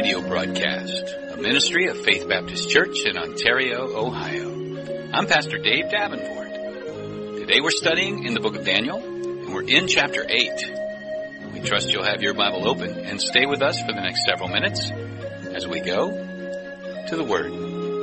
radio broadcast, a ministry of Faith Baptist Church in Ontario, Ohio. I'm Pastor Dave Davenport. Today we're studying in the book of Daniel, and we're in chapter 8. We trust you'll have your Bible open and stay with us for the next several minutes as we go to the Word.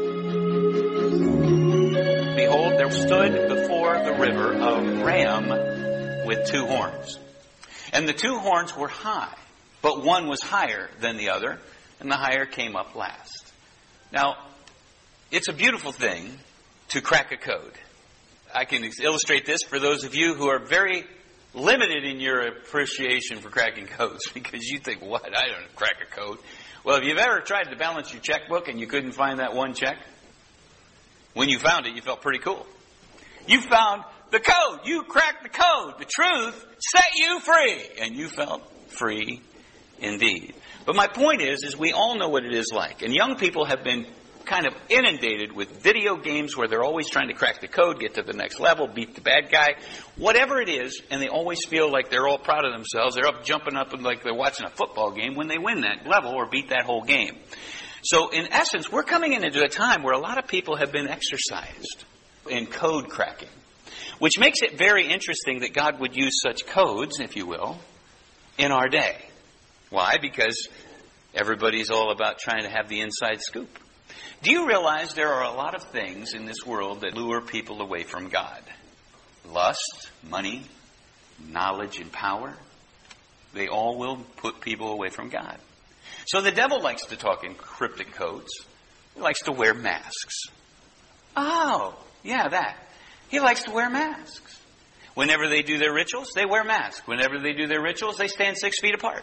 Behold, there stood before the river a ram with two horns. And the two horns were high, but one was higher than the other, and the higher came up last. Now, it's a beautiful thing to crack a code. I can illustrate this for those of you who are very limited in your appreciation for cracking codes, because you think, what? I don't crack a code. Well, if you've ever tried to balance your checkbook and you couldn't find that one check, when you found it, you felt pretty cool. You found the code. You cracked the code. The truth set you free. And you felt free indeed. But my point is we all know what it is like. And young people have been kind of inundated with video games where they're always trying to crack the code, get to the next level, beat the bad guy, whatever it is, and they always feel like they're all proud of themselves. They're up jumping up and like they're watching a football game when they win that level or beat that whole game. So in essence, we're coming into a time where a lot of people have been exercised in code cracking, which makes it very interesting that God would use such codes, if you will, in our day. Why? Because everybody's all about trying to have the inside scoop. Do you realize there are a lot of things in this world that lure people away from God? Lust, money, knowledge, and power. They all will put people away from God. So the devil likes to talk in cryptic codes. He likes to wear masks. Oh, yeah, that. He likes to wear masks. Whenever they do their rituals, they wear masks. Whenever they do their rituals, they stand 6 feet apart.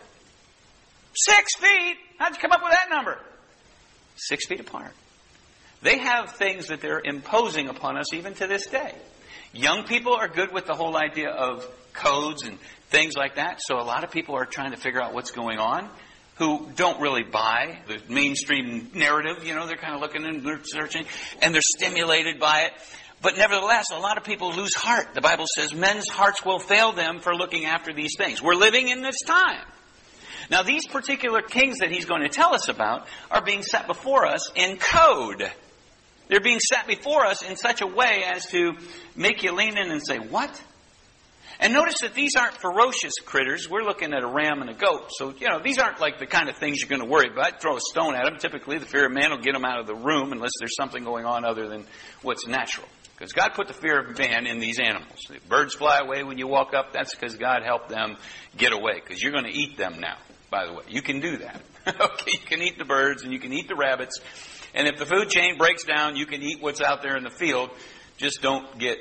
6 feet? How'd you come up with that number? 6 feet apart. They have things that they're imposing upon us even to this day. Young people are good with the whole idea of codes and things like that. So a lot of people are trying to figure out what's going on who don't really buy the mainstream narrative. You know, they're kind of looking and they're searching and they're stimulated by it. But nevertheless, a lot of people lose heart. The Bible says men's hearts will fail them for looking after these things. We're living in this time. Now, these particular kings that he's going to tell us about are being set before us in code. They're being set before us in such a way as to make you lean in and say, what? And notice that these aren't ferocious critters. We're looking at a ram and a goat. So, these aren't like the kind of things you're going to worry about. Throw a stone at them. Typically, the fear of man will get them out of the room unless there's something going on other than what's natural. Because God put the fear of man in these animals. The birds fly away when you walk up. That's because God helped them get away. Because you're going to eat them now, by the way. You can do that. Okay, you can eat the birds and you can eat the rabbits. And if the food chain breaks down, you can eat what's out there in the field. Just don't get,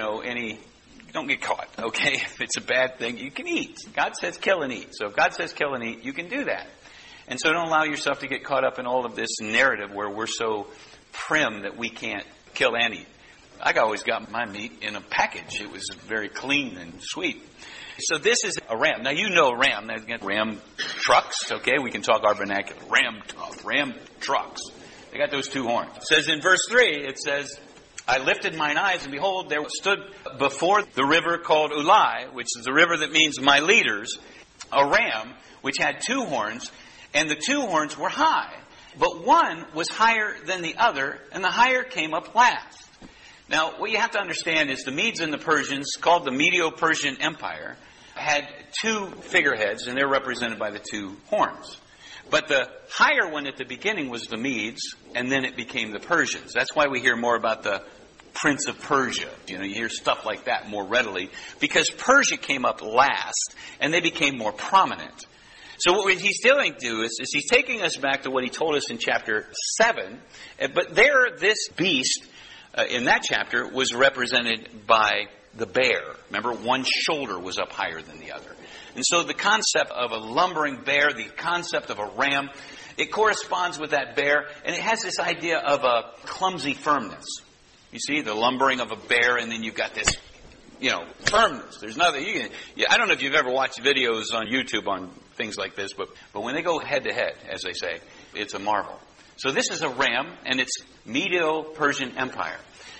don't get caught, okay? If it's a bad thing, you can eat. God says kill and eat. So if God says kill and eat, you can do that. And so don't allow yourself to get caught up in all of this narrative where we're so prim that we can't kill and eat. I always got my meat in a package. It was very clean and sweet. So this is a ram. Now you know a ram. Ram trucks, okay? We can talk our vernacular. Ram trucks. They got those two horns. It says in verse 3, it says, I lifted mine eyes, and behold, there stood before the river called Ulai, which is the river that means my leaders, a ram which had two horns, and the two horns were high. But one was higher than the other, and the higher came up last. Now, what you have to understand is the Medes and the Persians, called the Medo-Persian Empire, had two figureheads, and they're represented by the two horns. But the higher one at the beginning was the Medes, and then it became the Persians. That's why we hear more about the Prince of Persia. You hear stuff like that more readily, because Persia came up last, and they became more prominent. So what he's doing is he's taking us back to what he told us in chapter 7. But there, this beast in that chapter was represented by the bear. Remember, one shoulder was up higher than the other. And so the concept of a lumbering bear, the concept of a ram, it corresponds with that bear, and it has this idea of a clumsy firmness. You see, the lumbering of a bear, and then you've got this, firmness. There's nothing. I don't know if you've ever watched videos on YouTube on things like this, but when they go head to head, as they say, it's a marvel. So this is a ram, and it's Medo-Persian Empire.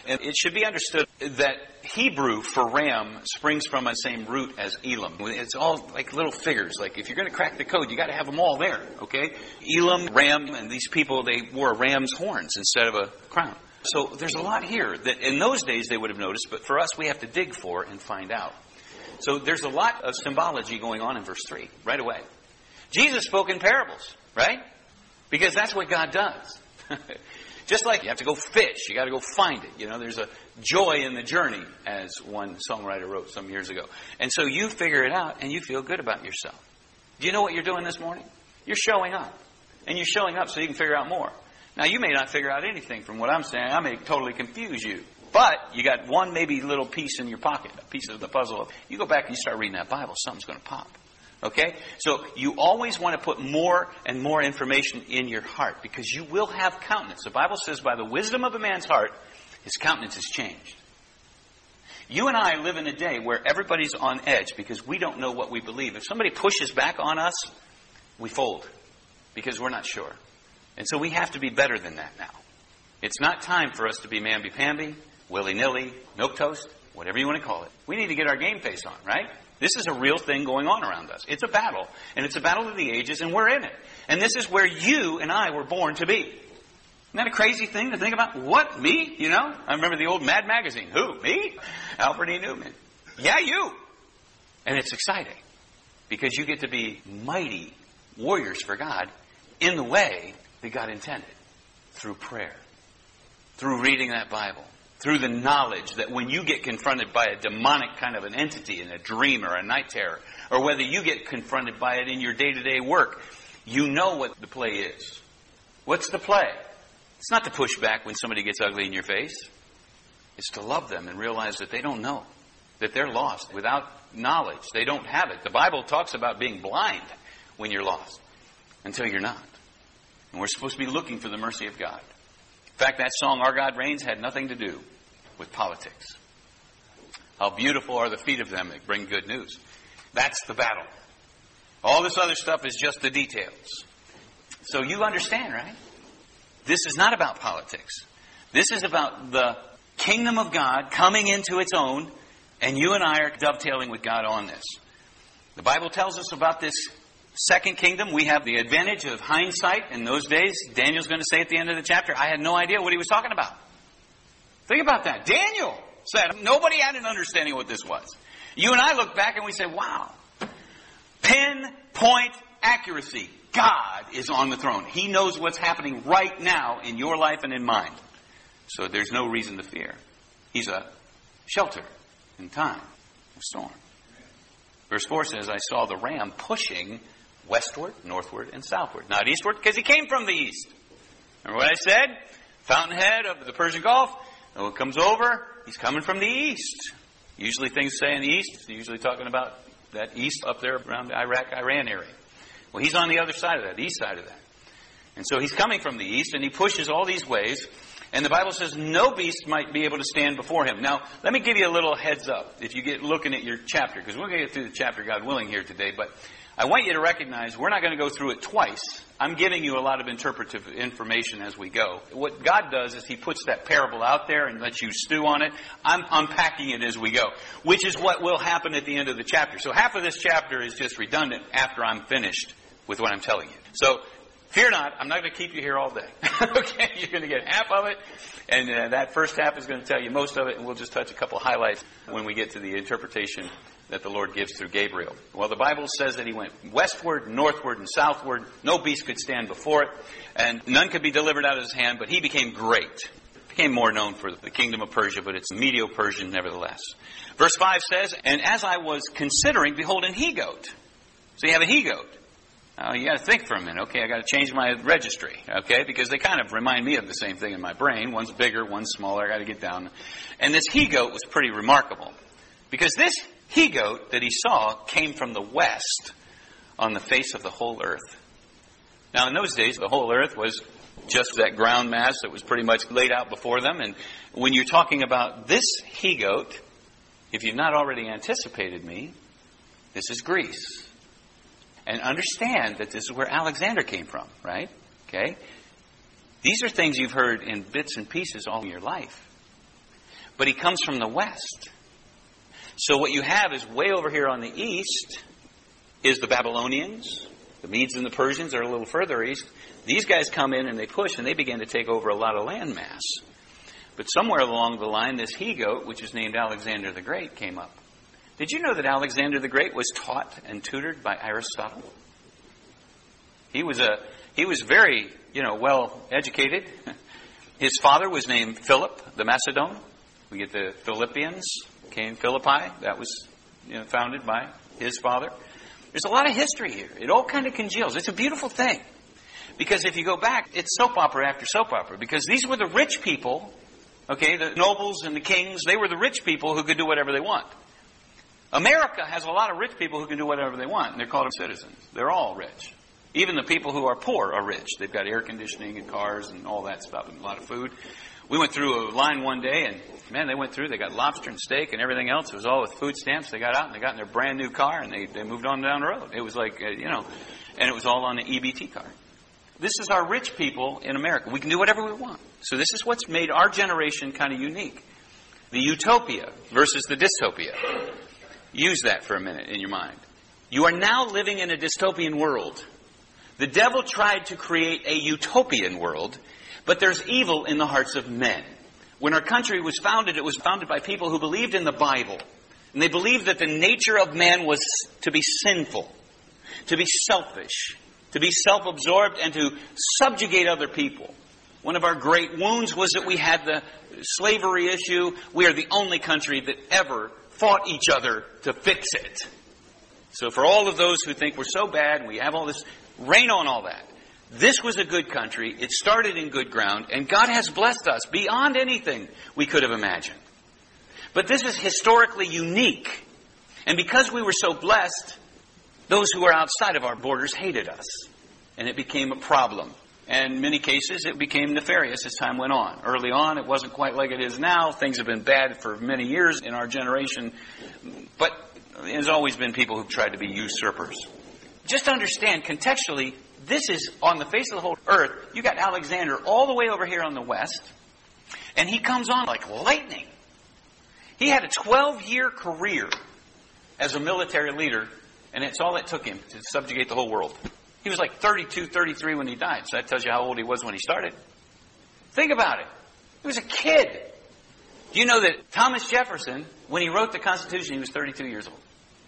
And it should be understood that Hebrew for ram springs from the same root as Elam. It's all like little figures. Like if you're going to crack the code, you got to have them all there, okay? Elam, ram, and these people, they wore ram's horns instead of a crown. So there's a lot here that in those days they would have noticed, but for us we have to dig for and find out. So there's a lot of symbology going on in verse 3 right away. Jesus spoke in parables, right? Because that's what God does. Just like you have to go fish, you got to go find it. You know, there's a joy in the journey, as one songwriter wrote some years ago. And so you figure it out and you feel good about yourself. Do you know what you're doing this morning? You're showing up. And you're showing up so you can figure out more. Now, you may not figure out anything from what I'm saying. I may totally confuse you. But you got one maybe little piece in your pocket, a piece of the puzzle. You go back and you start reading that Bible, something's going to pop. Okay? So you always want to put more and more information in your heart because you will have countenance. The Bible says by the wisdom of a man's heart, his countenance is changed. You and I live in a day where everybody's on edge because we don't know what we believe. If somebody pushes back on us, we fold because we're not sure. And so we have to be better than that now. It's not time for us to be mamby-pamby, willy-nilly, milquetoast, whatever you want to call it. We need to get our game face on, right? This is a real thing going on around us. It's a battle. And it's a battle of the ages, and we're in it. And this is where you and I were born to be. Isn't that a crazy thing to think about? What? Me? You know? I remember the old Mad Magazine. Who? Me? Alfred E. Newman. Yeah, you. And it's exciting. Because you get to be mighty warriors for God in the way that God intended. Through prayer. Through reading that Bible. Through the knowledge that when you get confronted by a demonic kind of an entity in a dream or a night terror, or whether you get confronted by it in your day-to-day work, you know what the play is. What's the play? It's not to push back when somebody gets ugly in your face. It's to love them and realize that they don't know, that they're lost without knowledge. They don't have it. The Bible talks about being blind when you're lost until you're not. And we're supposed to be looking for the mercy of God. In fact, that song, Our God Reigns, had nothing to do with politics. How beautiful are the feet of them that bring good news. That's the battle. All this other stuff is just the details. So you understand, right? This is not about politics. This is about the kingdom of God coming into its own, and you and I are dovetailing with God on this. The Bible tells us about this second kingdom. We have the advantage of hindsight. In those days, Daniel's going to say at the end of the chapter, I had no idea what he was talking about. Think about that. Daniel said nobody had an understanding of what this was. You and I look back and we say, wow. Pinpoint accuracy. God is on the throne. He knows what's happening right now in your life and in mine. So there's no reason to fear. He's a shelter in time of storm. Verse 4 says, I saw the ram pushing westward, northward, and southward. Not eastward, because he came from the east. Remember what I said? Fountainhead of the Persian Gulf. And when it comes over, he's coming from the east. Usually things say in the east, they're usually talking about that east up there around the Iraq-Iran area. Well, he's on the other side of that, the east side of that. And so he's coming from the east, and he pushes all these ways. And the Bible says no beast might be able to stand before him. Now, let me give you a little heads up if you get looking at your chapter, because we're going to get through the chapter, God willing, here today. But I want you to recognize we're not going to go through it twice. I'm giving you a lot of interpretive information as we go. What God does is he puts that parable out there and lets you stew on it. I'm unpacking it as we go, which is what will happen at the end of the chapter. So half of this chapter is just redundant after I'm finished with what I'm telling you. So fear not, I'm not going to keep you here all day. Okay, you're going to get half of it, and that first half is going to tell you most of it, and we'll just touch a couple highlights when we get to the interpretation that the Lord gives through Gabriel. Well, the Bible says that he went westward, northward, and southward. No beast could stand before it, and none could be delivered out of his hand, but he became great. Became more known for the kingdom of Persia, but it's Medo-Persian nevertheless. Verse 5 says, and as I was considering, behold, an he-goat. So you have a he-goat. Now, you got to think for a minute. Okay, I got to change my registry, okay, because they kind of remind me of the same thing in my brain. One's bigger, one's smaller. I got to get down. And this he-goat was pretty remarkable, because this he-goat that he saw came from the west on the face of the whole earth. Now, in those days, the whole earth was just that ground mass that was pretty much laid out before them. And when you're talking about this he-goat, if you've not already anticipated me, this is Greece. And understand that this is where Alexander came from, right? Okay? These are things you've heard in bits and pieces all your life. but he comes from the west. So what you have is way over here on the east is the Babylonians. The Medes and the Persians are a little further east. These guys come in and they push and they begin to take over a lot of landmass. But somewhere along the line, this he-goat, which is named Alexander the Great, came up. Did you know that Alexander the Great was taught and tutored by Aristotle? He was very, well educated. His father was named Philip the Macedon. We get the Philippians, came Philippi. That was founded by his father. There's a lot of history here. It all kind of congeals. It's a beautiful thing. Because if you go back, it's soap opera after soap opera. Because these were the rich people, the nobles and the kings. They were the rich people who could do whatever they want. America has a lot of rich people who can do whatever they want. And they're called citizens. They're all rich. Even the people who are poor are rich. They've got air conditioning and cars and all that stuff and a lot of food. We went through a line one day and, they went through. They got lobster and steak and everything else. It was all with food stamps. They got out and they got in their brand new car and they moved on down the road. It was like, and it was all on an EBT card. This is our rich people in America. We can do whatever we want. So this is what's made our generation kind of unique. The utopia versus the dystopia. Use that for a minute in your mind. You are now living in a dystopian world. The devil tried to create a utopian world, but there's evil in the hearts of men. When our country was founded, it was founded by people who believed in the Bible. And they believed that the nature of man was to be sinful, to be selfish, to be self-absorbed, and to subjugate other people. One of our great wounds was that we had the slavery issue. We are the only country that ever fought each other to fix it. So for all of those who think we're so bad and we have all this, rain on all that. This was a good country. It started in good ground, and God has blessed us beyond anything we could have imagined. But this is historically unique. And because we were so blessed, those who were outside of our borders hated us. And it became a problem. And in many cases, it became nefarious as time went on. Early on, it wasn't quite like it is now. Things have been bad for many years in our generation. But there's always been people who've tried to be usurpers. Just understand, contextually, this is on the face of the whole earth. You got Alexander all the way over here on the west. And he comes on like lightning. He had a 12-year career as a military leader. And it's all it took him to subjugate the whole world. He was like 32, 33 when he died. So that tells you how old he was when he started. Think about it. He was a kid. Do you know that Thomas Jefferson, when he wrote the Constitution, he was 32 years old?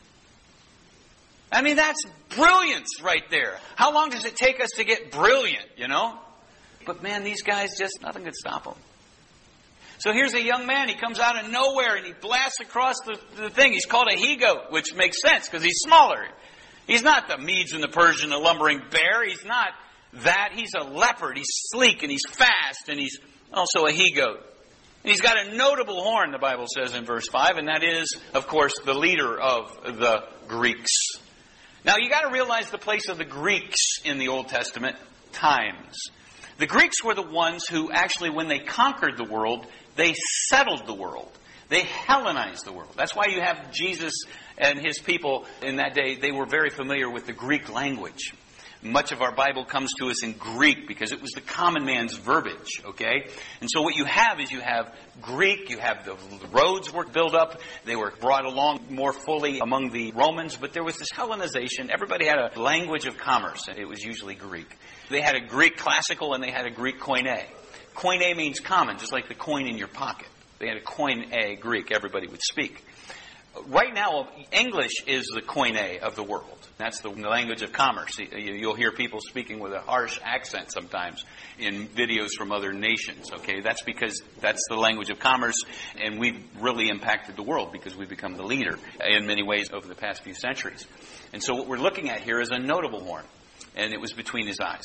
I mean, that's brilliance right there. How long does it take us to get brilliant, But man, these guys just, nothing could stop them. So here's a young man. He comes out of nowhere and he blasts across the thing. He's called a he-goat, which makes sense because he's smaller. He's not the Medes and the Persian, the lumbering bear. He's not that. He's a leopard. He's sleek and he's fast and he's also a he-goat. And he's got a notable horn, the Bible says in verse 5, and that is, of course, the leader of the Greeks. Now, you got to realize the place of the Greeks in the Old Testament times. The Greeks were the ones who actually, when they conquered the world, they settled the world. They Hellenized the world. That's why you have Jesus and his people in that day. They were very familiar with the Greek language. Much of our Bible comes to us in Greek because it was the common man's verbiage, okay? And so what you have is you have Greek, you have the roads were built up, they were brought along more fully among the Romans, but there was this Hellenization. Everybody had a language of commerce, and it was usually Greek. They had a Greek classical and they had a Greek koine. Koine means common, just like the coin in your pocket. They had a koine Greek everybody would speak. Right now, English is the koine of the world. That's the language of commerce. You'll hear people speaking with a harsh accent sometimes in videos from other nations, okay? That's because that's the language of commerce, and we've really impacted the world because we've become the leader in many ways over the past few centuries. And so what we're looking at here is a notable horn, and it was between his eyes.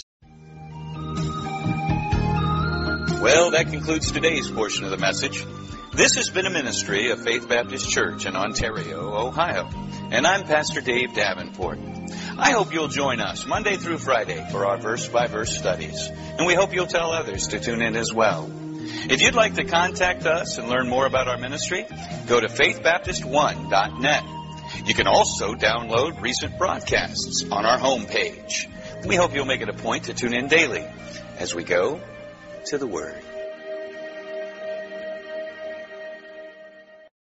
Well, that concludes today's portion of the message. This has been a ministry of Faith Baptist Church in Ontario, Ohio. And I'm Pastor Dave Davenport. I hope you'll join us Monday through Friday for our verse-by-verse studies. And we hope you'll tell others to tune in as well. If you'd like to contact us and learn more about our ministry, go to faithbaptist1.net. You can also download recent broadcasts on our homepage. We hope you'll make it a point to tune in daily as we go to the Word.